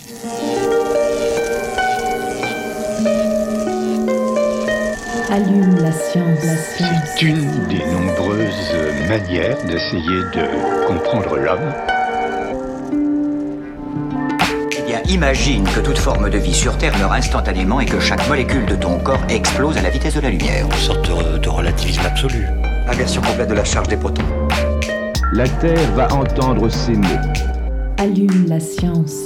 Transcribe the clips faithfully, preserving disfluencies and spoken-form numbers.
Allume la science, la science. C'est une des nombreuses manières d'essayer de comprendre l'homme. Eh bien, imagine que toute forme de vie sur Terre meurt instantanément et que chaque molécule de ton corps explose à la vitesse de la lumière. Une sorte de, de relativisme absolu. Inversion complète de la charge des protons. La Terre va entendre ces mots. Allume la science.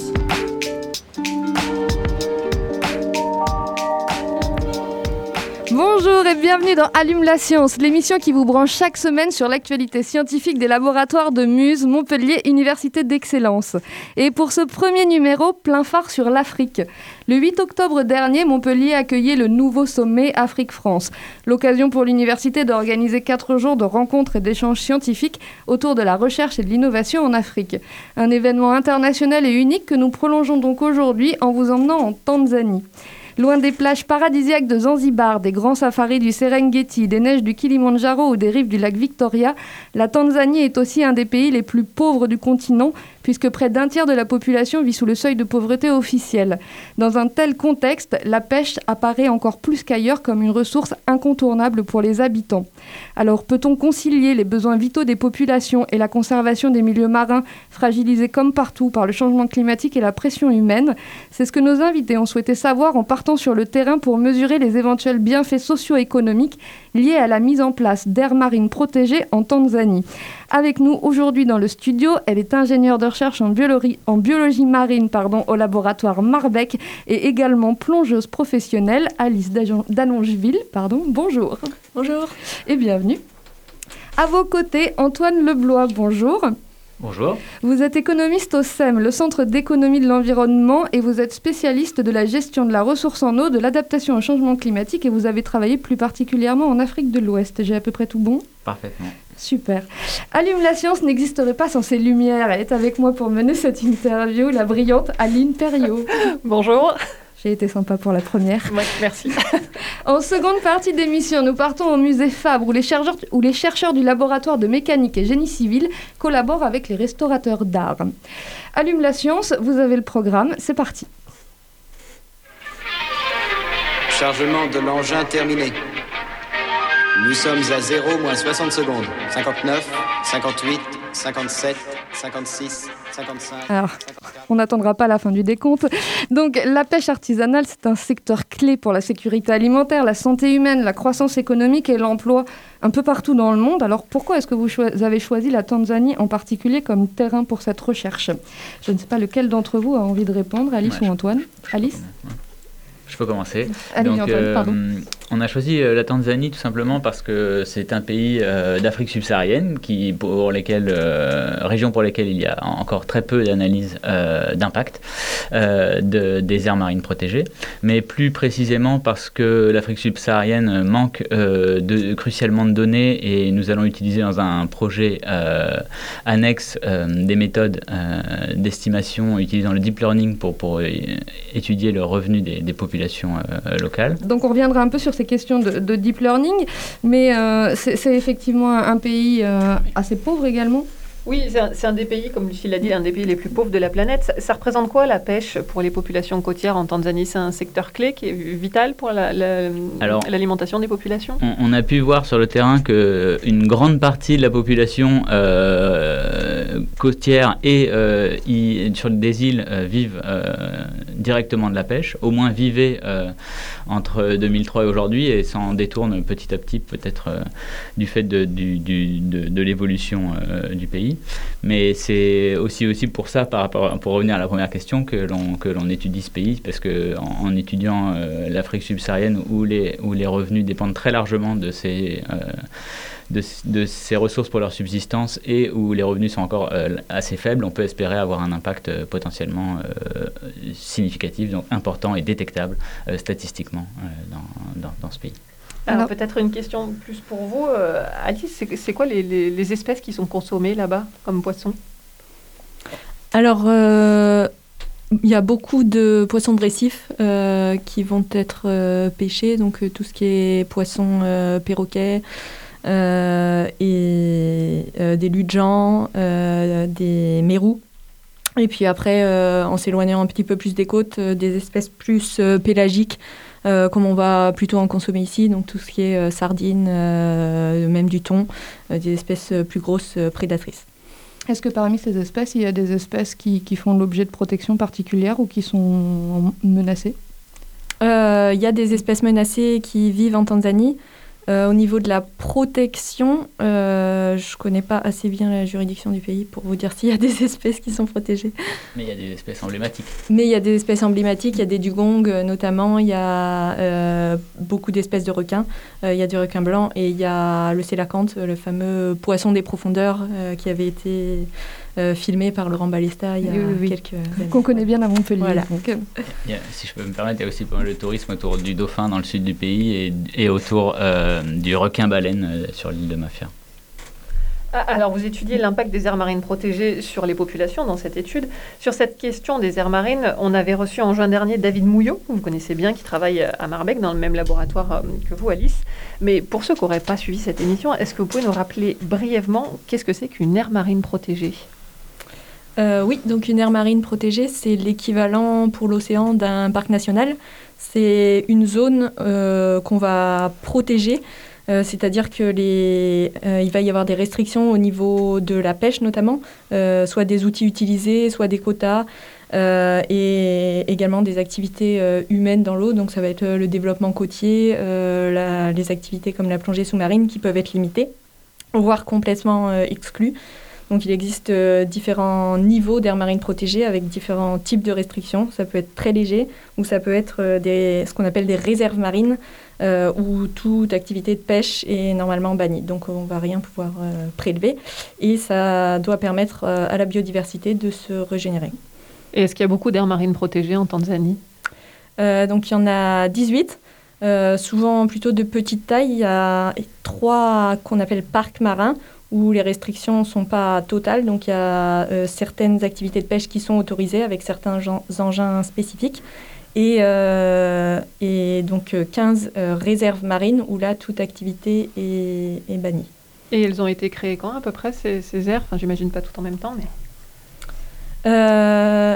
Bonjour et bienvenue dans Allume la science, l'émission qui vous branche chaque semaine sur l'actualité scientifique des laboratoires de Muse, Montpellier, Université d'Excellence. Et pour ce premier numéro, plein phare sur l'Afrique. Le huit octobre dernier, Montpellier accueillait le nouveau sommet Afrique-France. L'occasion pour l'université d'organiser quatre jours de rencontres et d'échanges scientifiques autour de la recherche et de l'innovation en Afrique. Un événement international et unique que nous prolongeons donc aujourd'hui en vous emmenant en Tanzanie. Loin des plages paradisiaques de Zanzibar, des grands safaris du Serengeti, des neiges du Kilimandjaro ou des rives du lac Victoria, la Tanzanie est aussi un des pays les plus pauvres du continent, puisque près d'un tiers de la population vit sous le seuil de pauvreté officiel. Dans un tel contexte, la pêche apparaît encore plus qu'ailleurs comme une ressource incontournable pour les habitants. Alors, peut-on concilier les besoins vitaux des populations et la conservation des milieux marins, fragilisés comme partout par le changement climatique et la pression humaine ? C'est ce que nos invités ont souhaité savoir en partant sur le terrain pour mesurer les éventuels bienfaits socio-économiques liés à la mise en place d'aires marines protégées en Tanzanie. Avec nous aujourd'hui dans le studio, elle est ingénieure de recherche en biologie, en biologie marine pardon, au laboratoire Marbec et également plongeuse professionnelle, Alice Dallongeville. Pardon. Bonjour. Bonjour. Et bienvenue. À vos côtés, Antoine Leblois, bonjour. Bonjour. Vous êtes économiste au S E M, le Centre d'économie de l'environnement, et vous êtes spécialiste de la gestion de la ressource en eau, de l'adaptation au changement climatique, et vous avez travaillé plus particulièrement en Afrique de l'Ouest. J'ai à peu près tout bon ? Parfaitement. Super. Allume la science n'existerait pas sans ses lumières. Elle est avec moi pour mener cette interview, la brillante Aline Perriot. Bonjour. J'ai été sympa pour la première. Ouais, merci. En seconde partie d'émission, nous partons au musée Fabre, où les chercheurs, où les chercheurs du laboratoire de mécanique et génie civil collaborent avec les restaurateurs d'art. Allume la science, vous avez le programme, c'est parti. Chargement de l'engin terminé. Nous sommes à zéro moins soixante secondes. cinquante-neuf, cinquante-huit, cinquante-sept, cinquante-six, cinquante-cinq... Alors, on n'attendra pas la fin du décompte. Donc, la pêche artisanale, c'est un secteur clé pour la sécurité alimentaire, la santé humaine, la croissance économique et l'emploi un peu partout dans le monde. Alors, pourquoi est-ce que vous cho- avez choisi la Tanzanie en particulier comme terrain pour cette recherche ? Je ne sais pas lequel d'entre vous a envie de répondre, Alice ouais, ou Antoine ? Alice ? Je peux commencer. Allez, Donc, Antoine, euh, pardon. On a choisi la Tanzanie tout simplement parce que c'est un pays euh, d'Afrique subsaharienne, qui, pour lesquels, euh, région pour lesquelles il y a encore très peu d'analyses euh, d'impact euh, de, des aires marines protégées, mais plus précisément parce que l'Afrique subsaharienne manque euh, de, crucialement de données, et nous allons utiliser dans un projet euh, annexe euh, des méthodes euh, d'estimation utilisant le deep learning pour, pour euh, étudier le revenu des, des populations euh, locales. Donc on reviendra un peu sur ces questions de, de deep learning, mais euh, c'est, c'est effectivement un, un pays euh, assez pauvre également. Oui, c'est un, c'est un des pays, comme Lucie l'a dit, un des pays les plus pauvres de la planète. Ça, ça représente quoi la pêche pour les populations côtières en Tanzanie ? C'est un secteur clé qui est vital pour la, la, Alors, l'alimentation des populations ? on, on a pu voir sur le terrain qu'une grande partie de la population euh, côtière et euh, y, sur des îles euh, vivent euh, directement de la pêche, au moins vivaient euh, entre deux mille trois et aujourd'hui, et s'en détournent petit à petit, peut-être euh, du fait de, du, du, de, de l'évolution euh, du pays. Mais c'est aussi, aussi pour ça, par rapport, pour revenir à la première question, que l'on, que l'on étudie ce pays, parce qu'en en étudiant euh, l'Afrique subsaharienne, où les, où les revenus dépendent très largement de ces, euh, de, de ces ressources pour leur subsistance, et où les revenus sont encore euh, assez faibles, on peut espérer avoir un impact euh, potentiellement euh, significatif, donc important et détectable euh, statistiquement euh, dans, dans, dans ce pays. Alors, Alors peut-être une question plus pour vous, euh, Alice, c'est, c'est quoi les, les, les espèces qui sont consommées là-bas comme poissons ? Alors, euh, il y a beaucoup de poissons de récif euh, qui vont être euh, pêchés, donc euh, tout ce qui est poissons euh, perroquets euh, et euh, des ludjans, euh, des mérous. Et puis après, euh, en s'éloignant un petit peu plus des côtes, euh, des espèces plus euh, pélagiques, euh, comme on va plutôt en consommer ici, donc tout ce qui est euh, sardines, euh, même du thon, euh, des espèces plus grosses euh, prédatrices. Est-ce que parmi ces espèces, il y a des espèces qui, qui font l'objet de protection particulière ou qui sont menacées ? Euh, il y a des espèces menacées qui vivent en Tanzanie. Euh, au niveau de la protection, euh, je ne connais pas assez bien la juridiction du pays pour vous dire s'il y a des espèces qui sont protégées. Mais il y a des espèces emblématiques. Mais il y a des espèces emblématiques, il y a des dugongs euh, notamment, il y a euh, beaucoup d'espèces de requins, euh, il y a du requin blanc et il y a le sélacanthe, le fameux poisson des profondeurs euh, qui avait été euh, filmé par Laurent Balesta il y a oui, oui. quelques années. Qu'on connaît bien à Montpellier. Voilà. Donc. Il y a, si je peux me permettre, il y a aussi pas mal de tourisme autour du dauphin dans le sud du pays et, et autour euh, du requin-baleine euh, sur l'île de Mafia. Alors, vous étudiez l'impact des aires marines protégées sur les populations dans cette étude. Sur cette question des aires marines, on avait reçu en juin dernier David Mouillot, que vous connaissez bien, qui travaille à Marbeck, dans le même laboratoire que vous, Alice. Mais pour ceux qui n'auraient pas suivi cette émission, est-ce que vous pouvez nous rappeler brièvement qu'est-ce que c'est qu'une aire marine protégée ? Euh, oui, donc une aire marine protégée, c'est l'équivalent pour l'océan d'un parc national. C'est une zone euh, qu'on va protéger, euh, c'est-à-dire que les, euh, il va y avoir des restrictions au niveau de la pêche notamment, euh, soit des outils utilisés, soit des quotas, euh, et également des activités euh, humaines dans l'eau. Donc ça va être le développement côtier, euh, la, les activités comme la plongée sous-marine qui peuvent être limitées, voire complètement euh, exclues. Donc il existe euh, différents niveaux d'aires marines protégées avec différents types de restrictions. Ça peut être très léger ou ça peut être euh, des, ce qu'on appelle des réserves marines euh, où toute activité de pêche est normalement bannie. Donc on ne va rien pouvoir euh, prélever et ça doit permettre euh, à la biodiversité de se régénérer. Et est-ce qu'il y a beaucoup d'aires marines protégées en Tanzanie ? euh, Donc il y en a dix-huit. Euh, souvent plutôt de petite taille. Il y a trois qu'on appelle parcs marins où les restrictions ne sont pas totales. Donc, il y a euh, certaines activités de pêche qui sont autorisées avec certains gen- engins spécifiques. Et, euh, et donc, quinze euh, réserves marines où là, toute activité est, est bannie. Et elles ont été créées quand, à peu près, ces, ces aires ? Enfin, j'imagine pas tout en même temps, mais... Euh,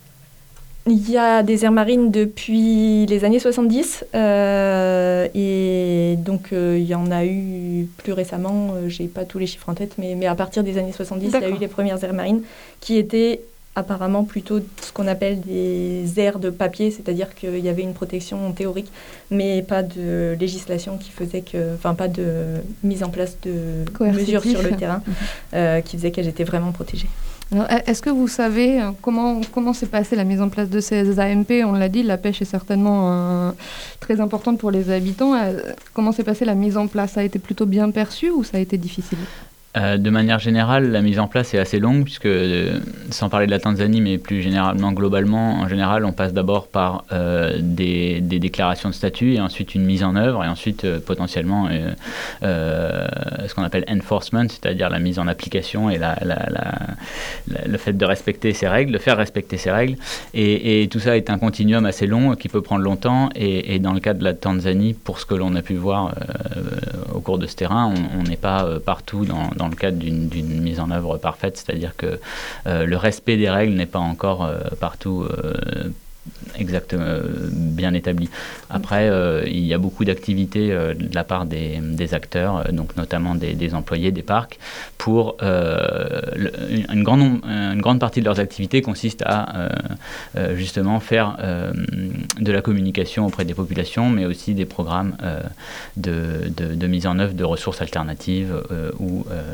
il y a des aires marines depuis les années soixante-dix euh, et donc euh, il y en a eu plus récemment, euh, j'ai pas tous les chiffres en tête, mais, mais à partir des années soixante-dix, D'accord. il y a eu les premières aires marines qui étaient apparemment plutôt ce qu'on appelle des aires de papier, c'est-à-dire qu'il y avait une protection théorique, mais pas de législation qui faisait que, enfin pas de mise en place de mesures sur le terrain euh, qui faisait qu'elles étaient vraiment protégées. Alors, est-ce que vous savez comment, comment s'est passée la mise en place de ces A M P ? On l'a dit, la pêche est certainement euh, très importante pour les habitants. Euh, comment s'est passée la mise en place ? Ça a été plutôt bien perçu ou ça a été difficile ? Euh, de manière générale, la mise en place est assez longue, puisque, euh, sans parler de la Tanzanie, mais plus généralement, globalement, en général, on passe d'abord par euh, des, des déclarations de statut, et ensuite une mise en œuvre, et ensuite, euh, potentiellement, euh, euh, ce qu'on appelle enforcement, c'est-à-dire la mise en application et la, la, la, la, le fait de respecter ces règles, de faire respecter ces règles. Et, et tout ça est un continuum assez long, qui peut prendre longtemps, et, et dans le cas de la Tanzanie, pour ce que l'on a pu voir euh, au cours de ce terrain, on n'est pas euh, partout dans, dans dans le cadre d'une, d'une mise en œuvre parfaite, c'est-à-dire que euh, le respect des règles n'est pas encore euh, partout euh, exactement euh, bien établi. Après, euh, il y a beaucoup d'activités euh, de la part des, des acteurs, euh, donc notamment des, des employés des parcs, pour euh, le, une, grande, une grande partie de leurs activités consiste à euh, euh, justement faire euh, de la communication auprès des populations, mais aussi des programmes euh, de, de, de mise en œuvre de ressources alternatives euh, ou euh,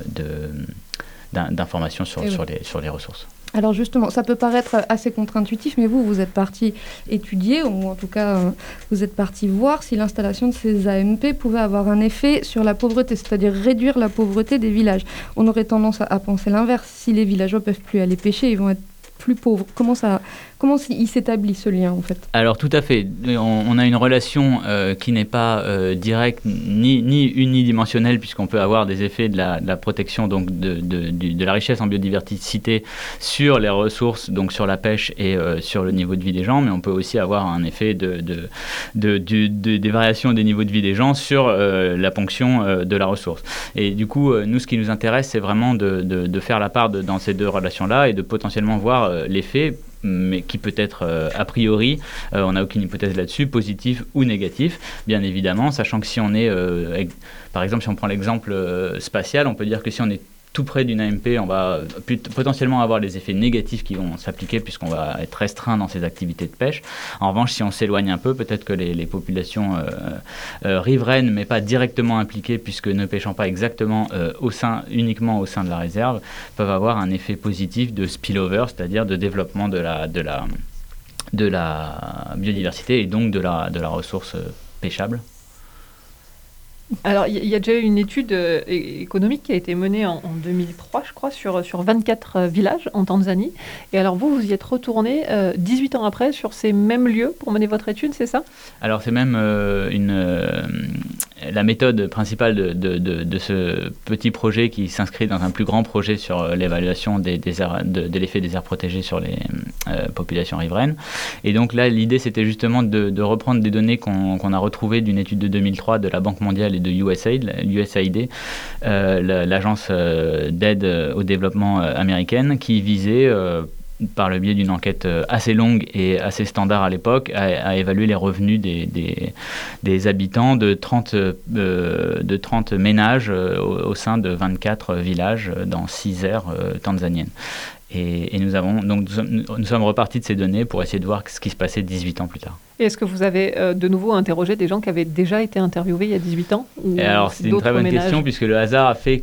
de, d'informations sur, sur, les, sur les ressources. Alors justement, ça peut paraître assez contre-intuitif, mais vous, vous êtes parti étudier, ou en tout cas, euh, vous êtes parti voir si l'installation de ces A M P pouvait avoir un effet sur la pauvreté, c'est-à-dire réduire la pauvreté des villages. On aurait tendance à, à penser l'inverse. Si les villageois ne peuvent plus aller pêcher, ils vont être plus pauvres. Comment ça, comment il s'établit ce lien en fait ? Alors tout à fait. On, on a une relation euh, qui n'est pas euh, directe ni, ni unidimensionnelle, puisqu'on peut avoir des effets de la, de la protection donc de, de, de, de la richesse en biodiversité sur les ressources, donc sur la pêche et euh, sur le niveau de vie des gens, mais on peut aussi avoir un effet de, de, de, de, de, des variations des niveaux de vie des gens sur euh, la ponction euh, de la ressource. Et du coup, euh, nous, ce qui nous intéresse, c'est vraiment de, de, de faire la part de, dans ces deux relations-là et de potentiellement voir euh, l'effet, mais qui peut être euh, a priori, euh, on n'a aucune hypothèse là-dessus, positif ou négatif, bien évidemment, sachant que si on est, euh, avec, par exemple, si on prend l'exemple euh, spatial, on peut dire que si on est tout près d'une A M P, on va potentiellement avoir des effets négatifs qui vont s'appliquer puisqu'on va être restreint dans ses activités de pêche. En revanche, si on s'éloigne un peu, peut-être que les, les populations euh, euh, riveraines, mais pas directement impliquées puisque ne pêchant pas exactement euh, au sein, uniquement au sein de la réserve, peuvent avoir un effet positif de spillover, c'est-à-dire de développement de la, de la, de la biodiversité et donc de la, de la ressource pêchable. Alors, il y, y a déjà eu une étude euh, économique qui a été menée en, en deux mille trois, je crois, sur, sur vingt-quatre euh, villages en Tanzanie. Et alors, vous, vous y êtes retourné euh, dix-huit ans après sur ces mêmes lieux pour mener votre étude, c'est ça? Alors, c'est même euh, une, euh, la méthode principale de, de, de, de ce petit projet qui s'inscrit dans un plus grand projet sur l'évaluation des, des aires, de, de l'effet des aires protégées sur les euh, populations riveraines. Et donc là, l'idée, c'était justement de, de reprendre des données qu'on, qu'on a retrouvées d'une étude de deux mille trois de la Banque mondiale et de U S A I D, l'U S A I D, euh, l'agence euh, d'aide au développement euh, américaine, qui visait, euh, par le biais d'une enquête euh, assez longue et assez standard à l'époque, à, à évaluer les revenus des, des, des habitants de trente, euh, de trente ménages euh, au, au sein de vingt-quatre villages dans six aires euh, tanzaniennes. Et, et nous, avons, donc, nous, sommes, nous sommes repartis de ces données pour essayer de voir ce qui se passait dix-huit ans plus tard. Et est-ce que vous avez euh, de nouveau interrogé des gens qui avaient déjà été interviewés il y a dix-huit ans ou et alors, c'est une très bonne ménages? question, puisque le hasard a fait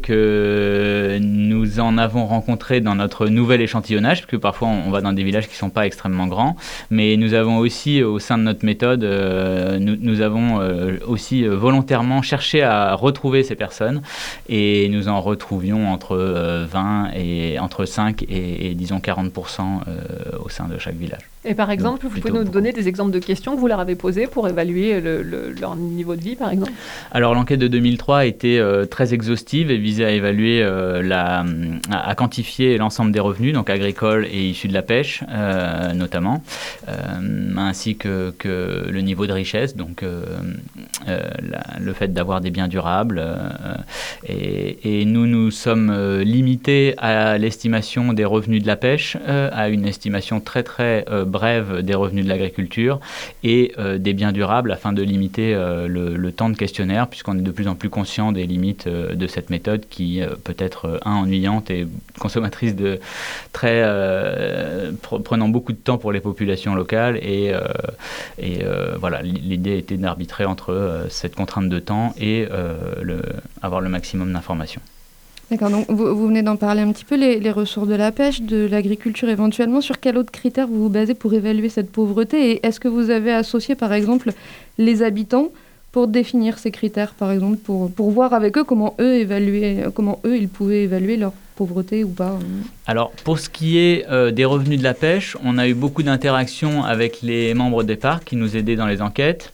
que nous en avons rencontré dans notre nouvel échantillonnage, parce que parfois on va dans des villages qui ne sont pas extrêmement grands, mais nous avons aussi, au sein de notre méthode, euh, nous, nous avons euh, aussi euh, volontairement cherché à retrouver ces personnes, et nous en retrouvions entre euh, vingt et entre cinq et, et disons quarante pour cent euh, au sein de chaque village. Et par exemple, Donc, vous pouvez nous beaucoup. donner des exemples de questions que vous leur avez posées pour évaluer le, le, leur niveau de vie, par exemple? Alors, l'enquête de deux mille trois était euh, très exhaustive et visait à évaluer, euh, la, à, à quantifier l'ensemble des revenus, donc agricoles et issus de la pêche, euh, notamment, euh, ainsi que, que le niveau de richesse, donc euh, euh, la, le fait d'avoir des biens durables. Euh, et, et nous nous sommes euh, limités à l'estimation des revenus de la pêche, euh, à une estimation très très euh, brève des revenus de l'agriculture et euh, des biens durables afin de limiter euh, le, le temps de questionnaire, puisqu'on est de plus en plus conscient des limites euh, de cette méthode qui euh, peut être euh, un, ennuyante et consommatrice de très euh, pr- prenant beaucoup de temps pour les populations locales et, euh, et euh, voilà, l'idée était d'arbitrer entre euh, cette contrainte de temps et euh, le, avoir le maximum d'informations. D'accord, donc vous, vous venez d'en parler un petit peu, les, les ressources de la pêche, de l'agriculture éventuellement. Sur quel autre critère vous vous basez pour évaluer cette pauvreté? Et est-ce que vous avez associé par exemple les habitants pour définir ces critères, par exemple, pour, pour voir avec eux comment eux, évaluer, comment eux ils pouvaient évaluer leur pauvreté ou pas? Alors, pour ce qui est euh, des revenus de la pêche, on a eu beaucoup d'interactions avec les membres des parcs qui nous aidaient dans les enquêtes.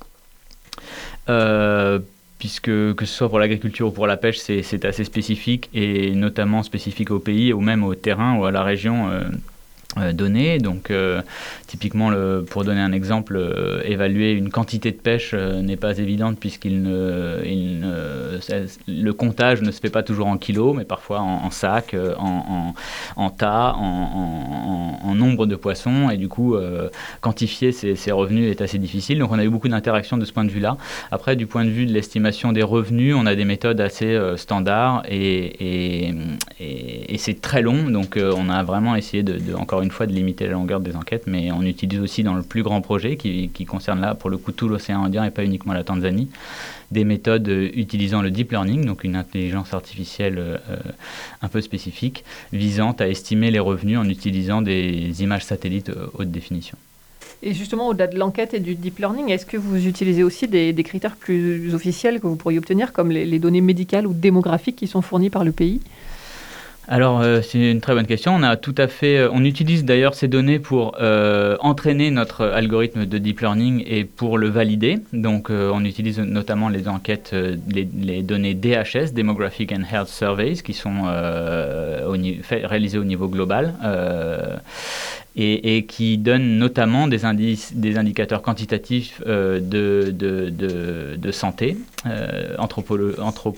Euh, puisque que ce soit pour l'agriculture ou pour la pêche, c'est, c'est assez spécifique, et notamment spécifique au pays ou même au terrain ou à la région euh, euh, donnée. Donc, euh, typiquement, le, pour donner un exemple, euh, évaluer une quantité de pêche euh, n'est pas évidente, puisqu'il ne, il ne, le comptage ne se fait pas toujours en kilos, mais parfois en, en sacs, euh, en, en, en tas, en, en, en nombre de poissons, et du coup, euh, quantifier ces, ces revenus est assez difficile. Donc, on a eu beaucoup d'interactions de ce point de vue-là. Après, du point de vue de l'estimation des revenus, on a des méthodes assez euh, standards, et, et, et, et c'est très long, donc euh, on a vraiment essayé de, de, encore une fois, de limiter la longueur des enquêtes, mais on utilise aussi dans le plus grand projet qui, qui concerne là, pour le coup, tout l'océan Indien et pas uniquement la Tanzanie, des méthodes euh, utilisant le deep learning, donc une intelligence artificielle euh, un peu spécifique, visant à estimer les revenus en utilisant des images satellites euh, haute définition. Et justement, au-delà de l'enquête et du deep learning, est-ce que vous utilisez aussi des, des critères plus officiels que vous pourriez obtenir, comme les, les données médicales ou démographiques qui sont fournies par le pays ? Alors, euh, c'est une très bonne question. On a tout à fait, euh, on utilise d'ailleurs ces données pour euh, entraîner notre algorithme de deep learning et pour le valider. Donc, euh, on utilise notamment les enquêtes, euh, les, les données D H S, Demographic and Health Surveys, qui sont euh, au, fait, réalisées au niveau global. Euh, et, et qui donne notamment des, indices, des indicateurs quantitatifs euh, de, de, de, de santé, euh, anthropolo-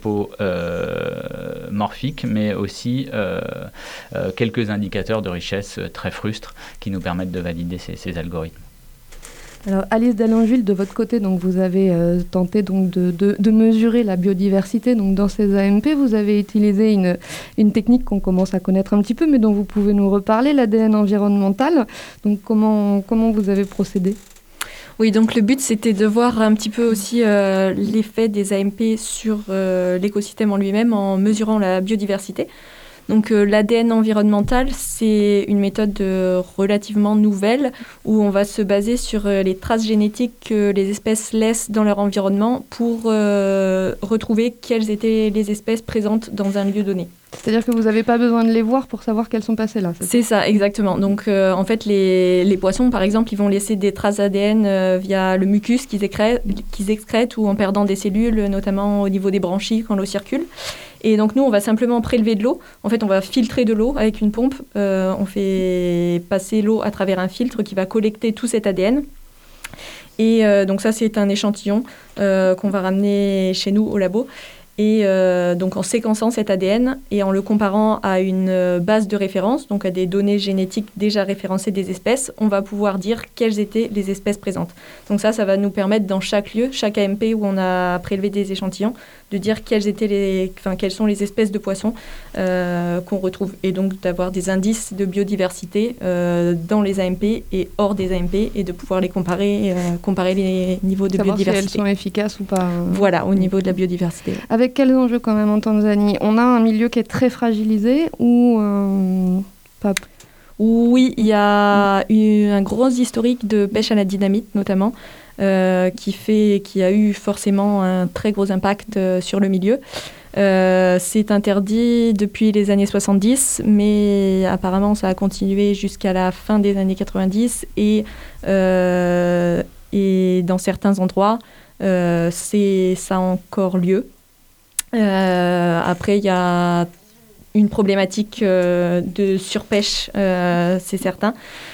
anthropomorphiques, mais aussi euh, euh, quelques indicateurs de richesse très frustres qui nous permettent de valider ces, ces algorithmes. Alors Alice Dallangeville, de votre côté, donc vous avez euh, tenté donc de, de, de mesurer la biodiversité. Donc dans ces A M P, vous avez utilisé une, une technique qu'on commence à connaître un petit peu, mais dont vous pouvez nous reparler, l'A D N environnemental. Donc comment, comment vous avez procédé ? Oui, donc le but, c'était de voir un petit peu aussi euh, l'effet des A M P sur euh, l'écosystème en lui-même en mesurant la biodiversité. Donc euh, l'A D N environnemental, c'est une méthode euh, relativement nouvelle où on va se baser sur euh, les traces génétiques que les espèces laissent dans leur environnement pour euh, retrouver quelles étaient les espèces présentes dans un lieu donné. C'est-à-dire que vous n'avez pas besoin de les voir pour savoir qu'elles sont passées là. C'est, c'est ça, exactement. Donc euh, en fait, les, les poissons, par exemple, ils vont laisser des traces A D N euh, via le mucus qu'ils excrètent, qu'ils excrètent ou en perdant des cellules, notamment au niveau des branchies quand l'eau circule. Et donc nous, on va simplement prélever de l'eau. En fait, on va filtrer de l'eau avec une pompe. Euh, on fait passer l'eau à travers un filtre qui va collecter tout cet A D N. Et euh, donc ça, c'est un échantillon euh, qu'on va ramener chez nous au labo. Et euh, donc en séquençant cet A D N et en le comparant à une base de référence, donc à des données génétiques déjà référencées des espèces, on va pouvoir dire quelles étaient les espèces présentes. Donc ça, ça va nous permettre dans chaque lieu, chaque A M P où on a prélevé des échantillons, de dire quelles, étaient les, enfin, quelles sont les espèces de poissons euh, qu'on retrouve. Et donc d'avoir des indices de biodiversité euh, dans les A M P et hors des A M P et de pouvoir les comparer, euh, comparer les niveaux de savoir biodiversité. Si elles sont efficaces ou pas. Voilà, au niveau de la biodiversité. Avec quels enjeux quand même en Tanzanie ? On a un milieu qui est très fragilisé ou euh, pas ? Oui, il y a eu un gros historique de pêche à la dynamite notamment, euh, qui, fait, qui a eu forcément un très gros impact euh, sur le milieu. Euh, c'est interdit depuis les années soixante-dix, mais apparemment ça a continué jusqu'à la fin des années quatre-vingt-dix et, euh, et dans certains endroits, euh, c'est, ça a encore lieu. Euh, après, il y a une problématique euh, de surpêche, euh, c'est certain.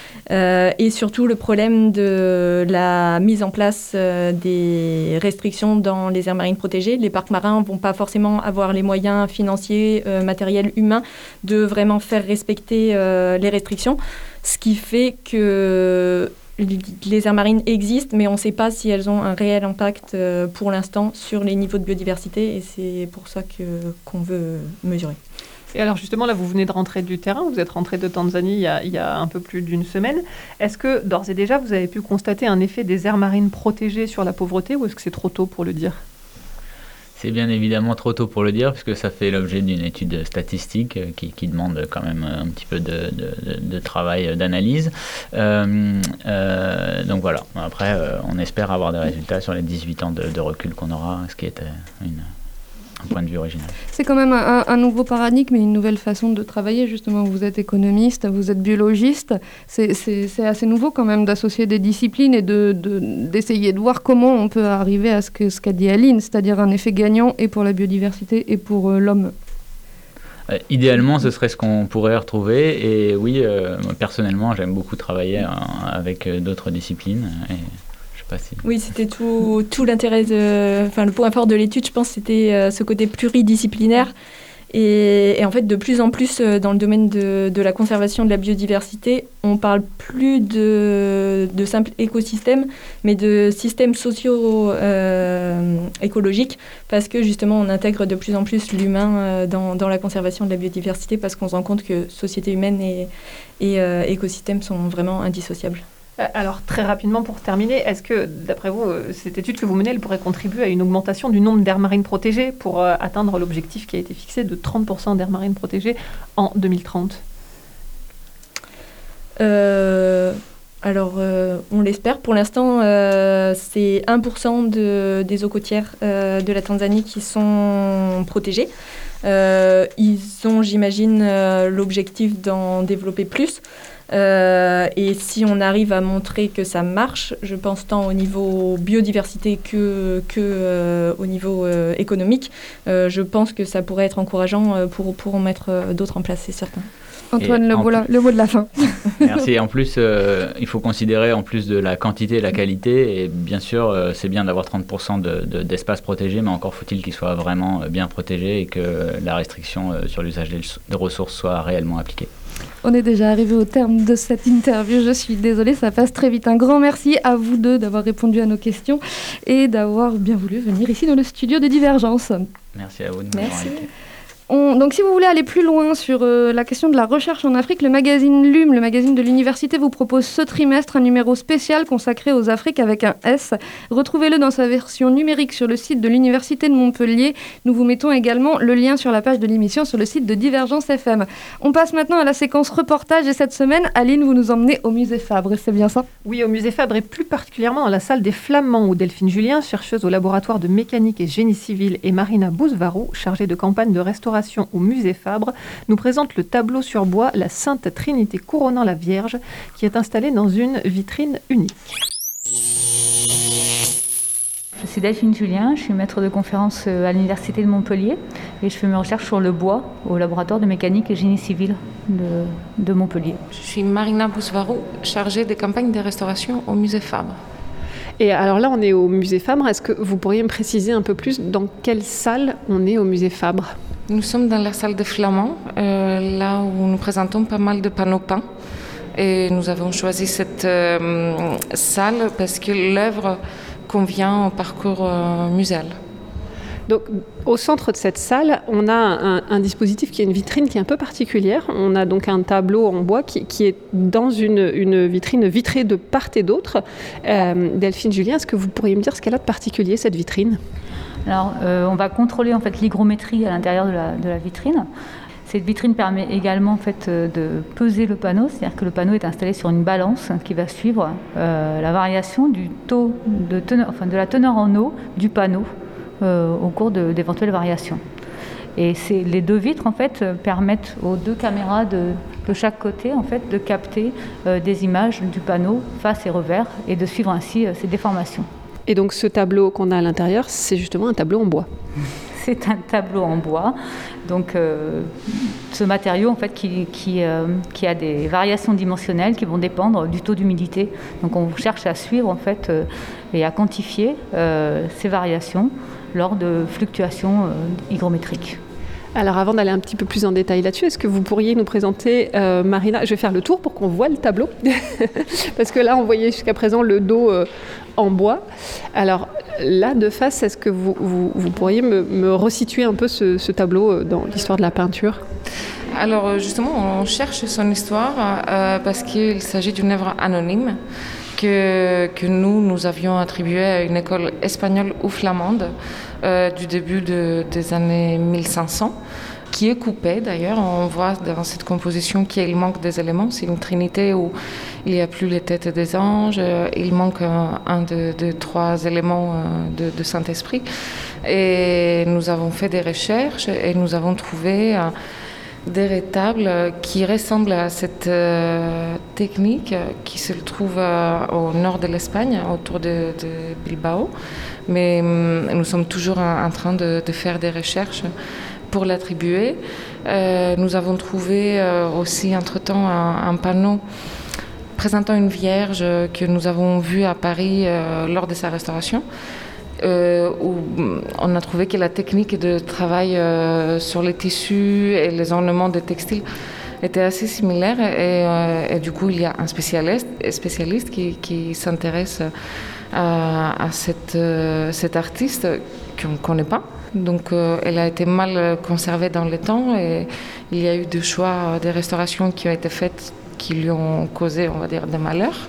Euh, et surtout le problème de la mise en place euh, des restrictions dans les aires marines protégées. Les parcs marins ne vont pas forcément avoir les moyens financiers, euh, matériels, humains de vraiment faire respecter euh, les restrictions. Ce qui fait que les aires marines existent, mais on ne sait pas si elles ont un réel impact euh, pour l'instant sur les niveaux de biodiversité, et c'est pour ça que, qu'on veut mesurer. Et alors justement, là, vous venez de rentrer du terrain, vous êtes rentré de Tanzanie il y a, il y a un peu plus d'une semaine. Est-ce que, d'ores et déjà, vous avez pu constater un effet des aires marines protégées sur la pauvreté, ou est-ce que c'est trop tôt pour le dire ? C'est bien évidemment trop tôt pour le dire, puisque ça fait l'objet d'une étude statistique qui, qui demande quand même un petit peu de, de, de travail d'analyse. Euh, euh, donc voilà, après euh, on espère avoir des résultats sur les dix-huit ans de, de recul qu'on aura, ce qui est une... un point de vue original. C'est quand même un, un nouveau paradigme et une nouvelle façon de travailler. Justement, vous êtes économiste, vous êtes biologiste. C'est, c'est, c'est assez nouveau quand même d'associer des disciplines et de, de, d'essayer de voir comment on peut arriver à ce, que, ce qu'a dit Aline, c'est-à-dire un effet gagnant et pour la biodiversité et pour euh, l'homme. Euh, idéalement, ce serait ce qu'on pourrait retrouver. Et oui, euh, personnellement, j'aime beaucoup travailler euh, avec euh, d'autres disciplines. Et oui, c'était tout, tout l'intérêt, de, enfin le point fort de l'étude, je pense, c'était euh, ce côté pluridisciplinaire. Et, et en fait, de plus en plus, euh, dans le domaine de, de la conservation de la biodiversité, on parle plus de, de simple écosystème, mais de systèmes sociaux euh, écologiques, parce que justement, on intègre de plus en plus l'humain euh, dans, dans la conservation de la biodiversité, parce qu'on se rend compte que société humaine et, et euh, écosystèmes sont vraiment indissociables. Alors, très rapidement, pour terminer, est-ce que, d'après vous, cette étude que vous menez, elle pourrait contribuer à une augmentation du nombre d'aires marines protégées pour euh, atteindre l'objectif qui a été fixé de trente pour cent d'aires marines protégées en deux mille trente ? euh, Alors, euh, on l'espère. Pour l'instant, euh, c'est un pour cent de, des eaux côtières euh, de la Tanzanie qui sont protégées. Euh, ils ont, j'imagine, euh, l'objectif d'en développer plus. Euh, et si on arrive à montrer que ça marche, je pense tant au niveau biodiversité que, que euh, au niveau euh, économique, euh, je pense que ça pourrait être encourageant euh, pour, pour en mettre euh, d'autres en place, c'est certain. Antoine, le, en mot, plus- le mot de la fin. Merci. En plus, euh, il faut considérer en plus de la quantité et la qualité. Et bien sûr, euh, c'est bien d'avoir trente pour cent de, de, d'espace protégé, mais encore faut-il qu'il soit vraiment euh, bien protégé et que la restriction euh, sur l'usage des, des ressources soit réellement appliquée. On est déjà arrivé au terme de cette interview. Je suis désolée, ça passe très vite. Un grand merci à vous deux d'avoir répondu à nos questions et d'avoir bien voulu venir ici dans le studio de Divergence. Merci à vous de nous avoir invités. On, donc si vous voulez aller plus loin sur euh, la question de la recherche en Afrique, le magazine L U M, le magazine de l'université, vous propose ce trimestre un numéro spécial consacré aux Afriques avec un S. Retrouvez-le dans sa version numérique sur le site de l'université de Montpellier. Nous vous mettons également le lien sur la page de l'émission sur le site de Divergence F M. On passe maintenant à la séquence reportage et cette semaine, Aline, vous nous emmenez au musée Fabre, c'est bien ça ? Oui, au musée Fabre et plus particulièrement dans la salle des Flamands où Delphine Julien, chercheuse au laboratoire de mécanique et génie civil, et Marina Bousvarou, chargée de campagne de restauration au musée Fabre, nous présente le tableau sur bois La Sainte Trinité couronnant la Vierge qui est installé dans une vitrine unique. Je suis Delphine Julien, je suis maître de conférence à l'université de Montpellier et je fais mes recherches sur le bois au laboratoire de mécanique et génie civil de, de Montpellier. Je suis Marina Bousvarou, chargée des campagnes de restauration au musée Fabre. Et alors là, on est au musée Fabre. Est-ce que vous pourriez me préciser un peu plus dans quelle salle on est au musée Fabre ? Nous sommes dans la salle des Flamands, euh, là où nous présentons pas mal de panneaux peints. Et nous avons choisi cette euh, salle parce que l'œuvre convient au parcours euh, muséal. Donc, au centre de cette salle, on a un, un dispositif qui est une vitrine qui est un peu particulière. On a donc un tableau en bois qui, qui est dans une, une vitrine vitrée de part et d'autre. Euh, Delphine Julien, est-ce que vous pourriez me dire ce qu'elle a de particulier, cette vitrine ? Alors, euh, on va contrôler en fait l'hygrométrie à l'intérieur de la, de la vitrine. Cette vitrine permet également en fait, de peser le panneau, c'est-à-dire que le panneau est installé sur une balance qui va suivre euh, la variation du taux de, teneur, enfin, de la teneur en eau du panneau euh, au cours de, d'éventuelles variations. Et c'est, les deux vitres en fait, permettent aux deux caméras de, de chaque côté en fait, de capter euh, des images du panneau face et revers et de suivre ainsi euh, ces déformations. Et donc ce tableau qu'on a à l'intérieur, c'est justement un tableau en bois. C'est un tableau en bois, donc euh, ce matériau en fait qui, qui, euh, qui a des variations dimensionnelles qui vont dépendre du taux d'humidité. Donc on cherche à suivre en fait euh, et à quantifier euh, ces variations lors de fluctuations euh, hygrométriques. Alors avant d'aller un petit peu plus en détail là-dessus, est-ce que vous pourriez nous présenter, euh, Marina, je vais faire le tour pour qu'on voit le tableau, parce que là on voyait jusqu'à présent le dos euh, en bois. Alors là de face, est-ce que vous, vous, vous pourriez me, me resituer un peu ce, ce tableau dans l'histoire de la peinture ? Alors justement, on cherche son histoire euh, parce qu'il s'agit d'une œuvre anonyme que, que nous, nous avions attribuée à une école espagnole ou flamande euh, du début de, des années mille cinq cents, qui est coupée d'ailleurs. On voit dans cette composition qu'il manque des éléments. C'est une trinité où il n'y a plus les têtes des anges, il manque un, un de, de trois éléments de, de Saint-Esprit. Et nous avons fait des recherches et nous avons trouvé euh, des rétables qui ressemblent à cette euh, technique qui se trouve euh, au nord de l'Espagne, autour de, de Bilbao. Mais hum, nous sommes toujours en, en train de, de faire des recherches pour l'attribuer. Euh, nous avons trouvé euh, aussi entre-temps un, un panneau présentant une Vierge que nous avons vue à Paris euh, lors de sa restauration. Euh, où on a trouvé que la technique de travail euh, sur les tissus et les ornements de textiles était assez similaire et, euh, et du coup il y a un spécialiste, spécialiste qui, qui s'intéresse à, à cette, euh, cet artiste qu'on ne connaît pas. Donc euh, elle a été mal conservée dans le temps et il y a eu des choix, des restaurations qui ont été faites qui lui ont causé, on va dire, des malheurs.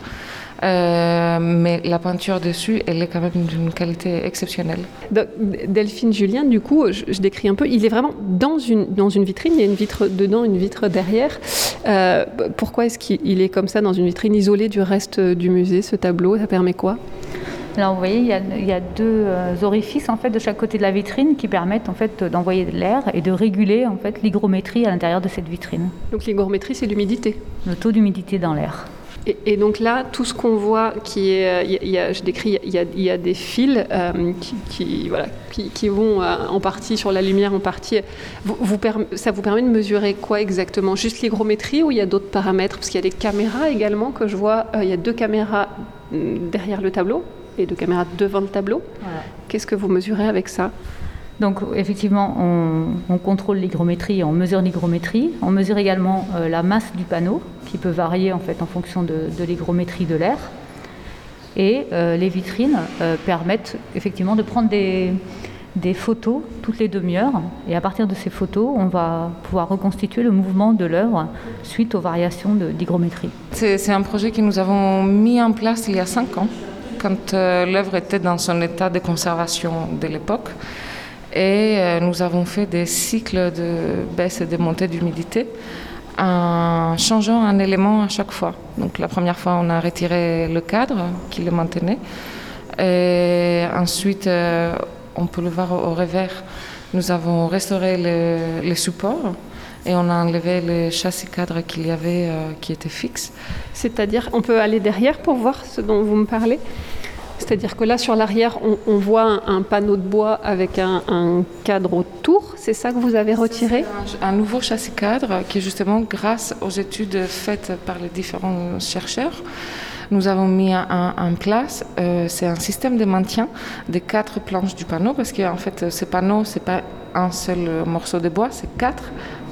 Euh, mais la peinture dessus, elle est quand même d'une qualité exceptionnelle. Donc, Delphine Julien, du coup, je, je décris un peu, il est vraiment dans une, dans une vitrine, il y a une vitre dedans, une vitre derrière. Euh, pourquoi est-ce qu'il est comme ça dans une vitrine isolée du reste du musée, ce tableau ? Ça permet quoi ? Alors vous voyez, il y a, il y a deux euh, orifices en fait, de chaque côté de la vitrine qui permettent en fait, d'envoyer de l'air et de réguler en fait, l'hygrométrie à l'intérieur de cette vitrine. Donc l'hygrométrie, c'est l'humidité ? Le taux d'humidité dans l'air. Et, et donc là, tout ce qu'on voit, qui est, il y a, je décris, il y a, il y a des fils euh, qui, qui, voilà, qui, qui vont euh, en partie sur la lumière, en partie. Vous, vous perm- ça vous permet de mesurer quoi exactement? Juste l'hygrométrie ou il y a d'autres paramètres? Parce qu'il y a des caméras également que je vois. Euh, il y a deux caméras derrière le tableau et deux caméras devant le tableau. Voilà. Qu'est-ce que vous mesurez avec ça? Donc effectivement, on, on contrôle l'hygrométrie, on mesure l'hygrométrie. On mesure également euh, la masse du panneau, qui peut varier en fait en fonction de, de l'hygrométrie de l'air. Et euh, les vitrines euh, permettent effectivement de prendre des, des photos toutes les demi-heures. Et à partir de ces photos, on va pouvoir reconstituer le mouvement de l'œuvre suite aux variations de, d'hygrométrie. C'est, c'est un projet que nous avons mis en place il y a cinq ans, quand euh, l'œuvre était dans son état de conservation de l'époque. Et euh, nous avons fait des cycles de baisse et de montée d'humidité en changeant un élément à chaque fois. Donc la première fois, on a retiré le cadre qui le maintenait. Et ensuite, euh, on peut le voir au, au revers, nous avons restauré le, les supports et on a enlevé le châssis cadre qu'il y avait euh, qui était fixe. C'est-à-dire, on peut aller derrière pour voir ce dont vous me parlez? C'est-à-dire que là, sur l'arrière, on, on voit un, un panneau de bois avec un, un cadre autour. C'est ça que vous avez retiré? Un, un nouveau châssis cadre qui, justement, grâce aux études faites par les différents chercheurs, nous avons mis en, en place. Euh, c'est un système de maintien des quatre planches du panneau, parce qu'en fait, ce panneau, ce n'est pas un seul morceau de bois, c'est quatre.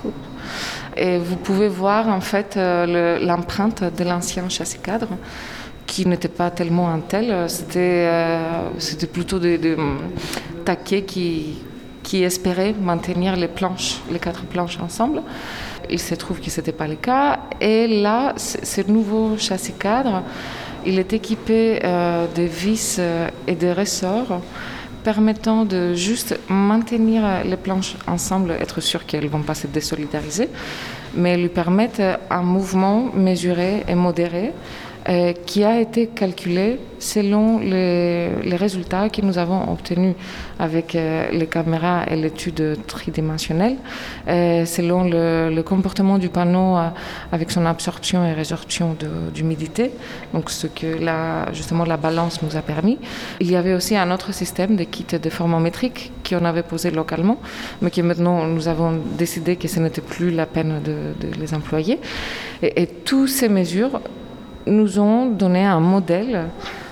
Et vous pouvez voir, en fait, euh, le, l'empreinte de l'ancien châssis cadre, qui n'était pas tellement un tel, c'était, euh, c'était plutôt des, des taquets qui, qui espéraient maintenir les planches, les quatre planches ensemble. Il se trouve que ce n'était pas le cas. Et là, ce nouveau châssis cadre, il est équipé euh, de vis et de ressorts permettant de juste maintenir les planches ensemble, être sûr qu'elles ne vont pas se désolidariser, mais lui permettre un mouvement mesuré et modéré Euh, qui a été calculé selon les, les résultats que nous avons obtenus avec euh, les caméras et l'étude tridimensionnelle, euh, selon le, le comportement du panneau euh, avec son absorption et résorption de, d'humidité, donc ce que la, justement la balance nous a permis. Il y avait aussi un autre système de kits déformométriques qu'on avait posé localement, mais que maintenant nous avons décidé que ce n'était plus la peine de, de les employer. Et, et toutes ces mesures nous ont donné un modèle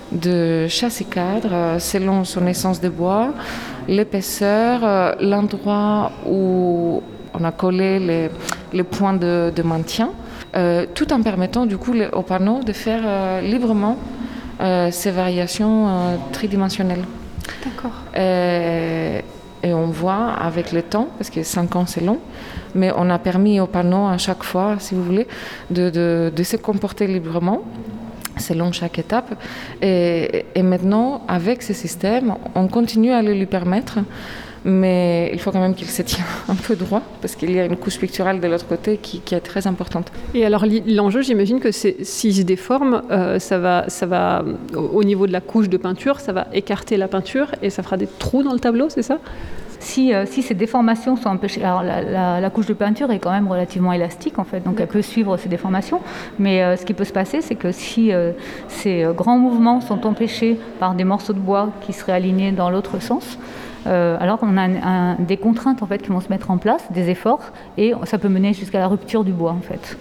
de châssis cadre selon son essence de bois, l'épaisseur, l'endroit où on a collé les, les points de, de maintien, euh, tout en permettant du coup au panneau de faire euh, librement euh, ces variations euh, tridimensionnelles. D'accord. Euh, Et on voit avec le temps, parce que cinq ans c'est long, mais on a permis au panneau à chaque fois, si vous voulez, de, de, de se comporter librement selon chaque étape. Et, et maintenant, avec ce système, on continue à le lui permettre, mais il faut quand même qu'il se tienne un peu droit, parce qu'il y a une couche picturale de l'autre côté qui, qui est très importante. Et alors l'enjeu, j'imagine que c'est, s'il se déforme, euh, ça va, ça va, au niveau de la couche de peinture, ça va écarter la peinture et ça fera des trous dans le tableau, c'est ça? Si, euh, si ces déformations sont empêchées, alors la, la, la couche de peinture est quand même relativement élastique en fait, donc elle peut suivre ces déformations, mais euh, ce qui peut se passer, c'est que si euh, ces grands mouvements sont empêchés par des morceaux de bois qui seraient alignés dans l'autre sens, euh, alors on a un, un, des contraintes en fait qui vont se mettre en place, des efforts, et ça peut mener jusqu'à la rupture du bois en fait.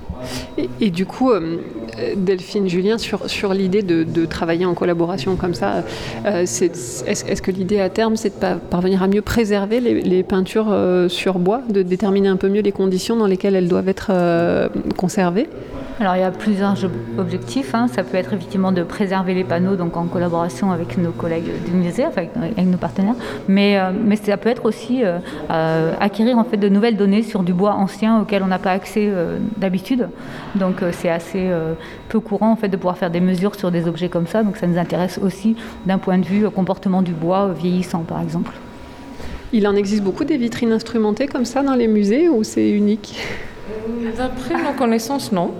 Et, et du coup, euh, Delphine, Julien, sur, sur l'idée de, de travailler en collaboration comme ça, euh, c'est, est-ce, est-ce que l'idée à terme, c'est de pa- parvenir à mieux préserver les, les peintures euh, sur bois, de déterminer un peu mieux les conditions dans lesquelles elles doivent être euh, conservées? Alors il y a plusieurs objectifs, hein. Ça peut être effectivement de préserver les panneaux donc en collaboration avec nos collègues du musée, enfin, avec, avec nos partenaires, mais, euh, mais ça peut être aussi euh, euh, acquérir en fait de nouvelles données sur du bois ancien auquel on n'a pas accès euh, d'habitude. Donc euh, c'est assez euh, peu courant en fait de pouvoir faire des mesures sur des objets comme ça, donc ça nous intéresse aussi d'un point de vue euh, comportement du bois euh, vieillissant par exemple. Il en existe beaucoup des vitrines instrumentées comme ça dans les musées ou c'est unique? D'après nos connaissances, non.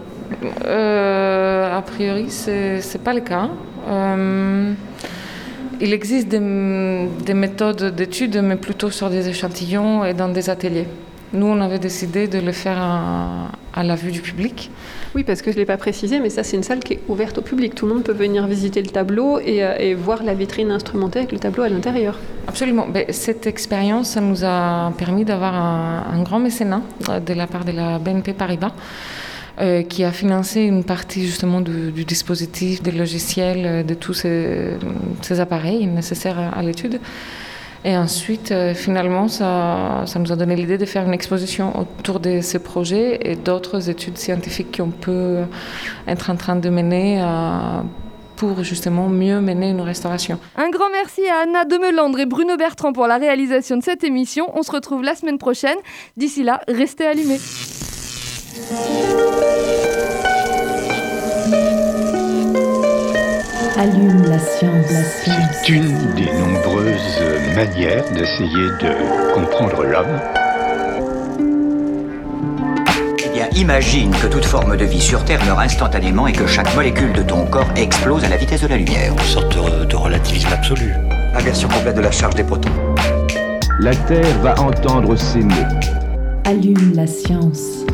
Euh, a priori, c'est, c'est pas le cas. Euh, il existe des, des méthodes d'études, mais plutôt sur des échantillons et dans des ateliers. Nous, on avait décidé de le faire à, à la vue du public. Oui, parce que je ne l'ai pas précisé, mais ça, c'est une salle qui est ouverte au public. Tout le monde peut venir visiter le tableau et, euh, et voir la vitrine instrumentée avec le tableau à l'intérieur. Absolument. Ben, cette expérience, ça nous a permis d'avoir un, un grand mécénat de la part de la B N P Paribas, euh, qui a financé une partie justement du, du dispositif, des logiciels, de tous ces, ces appareils nécessaires à, à l'étude. Et ensuite, euh, finalement, ça, ça nous a donné l'idée de faire une exposition autour de ces projets et d'autres études scientifiques qu'on peut être en train de mener euh, pour justement mieux mener une restauration. Un grand merci à Anna Demelandre et Bruno Bertrand pour la réalisation de cette émission. On se retrouve la semaine prochaine. D'ici là, restez allumés. Allume la science, la science. C'est une des nombreuses manières d'essayer de comprendre l'homme. Eh bien, imagine que toute forme de vie sur Terre meurt instantanément et que chaque molécule de ton corps explose à la vitesse de la lumière. Une sorte de, de relativisme absolu. Inversion complète de la charge des protons. La Terre va entendre ces mots. Allume la science.